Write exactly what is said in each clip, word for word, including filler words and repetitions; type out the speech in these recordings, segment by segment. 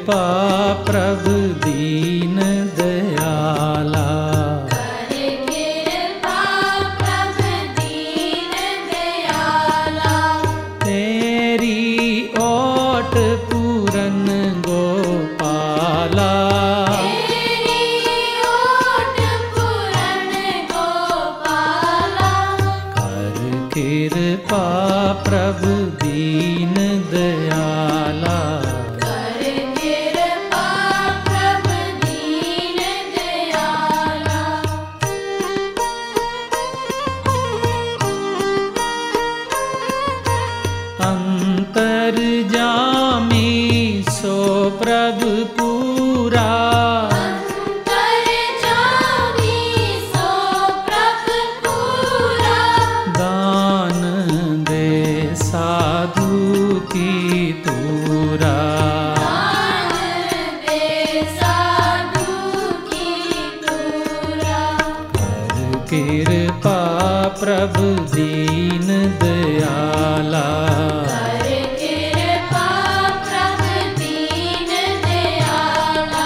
कृपा प्रभु दीन दयाला। कर कृपा प्रभु दीन दयाला। तेरी ओट पूरन गोपाला। तेरी ओट पूरन गोपाला। कर कृपा प्रभु दीन दयाला। कर कृपा प्रभु दीन दयाला। अंतर्जामी सो प्रभु पूरा। अंतर्जामी सो प्रभु पूरा। दान दे साधु की तूरा। दान दे साधु की तूरा। कर कृपा प्रभु दीन दयाला। कर कृपा प्रभु दीन दयाला।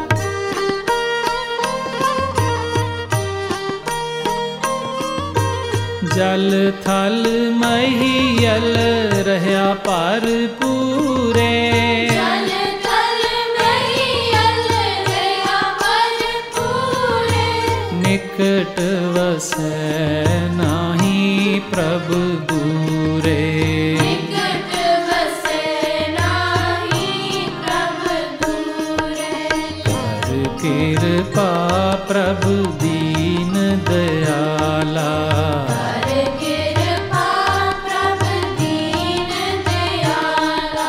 जल थल महियल रहया पर पूरे। जल थल महियल रहया पर पूरे। निकट वसै नाही प्रभु दूरे। निकट वसै नाही प्रभु दूरे। कर कृपा प्रभु दीन दयाला। कर कृपा प्रभु दीन दयाला।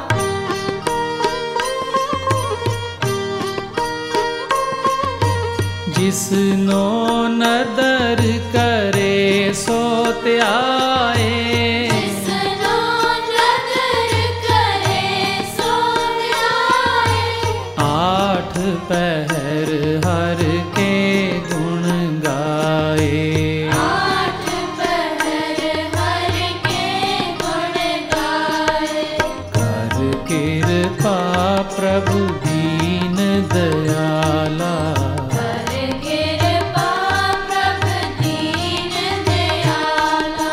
जिसनो नदर करे सो त्याए। जिसनो नदर करे सो ध्याए। आठ पहर हर के गुण गाए। आठ पहर हर के गुण गाए। कर कृपा प्रभु दीन दयाला। कर कृपा प्रभु दीन दयाला।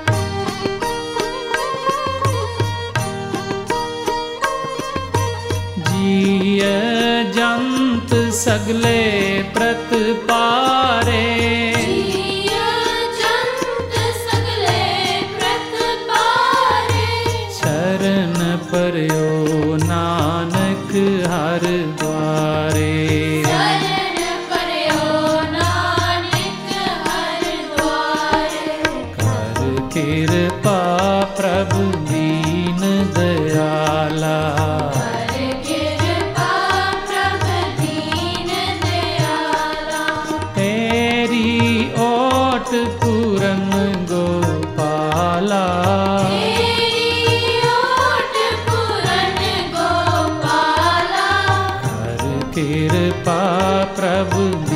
जिय जंत सगले प्रत पारे। जिय जंत सगले प्रत पारे। शरण परयो नानक हर द्वारे। शरण परयो नानक हर द्वारे। कर कृपा प्रभु दीन दयाला। कर कृपा प्रभु दीन दयाला। तेरी ओट पूरन गोपाला। तेरी ओट पूरन गोपाला। कर कृपा प्रभु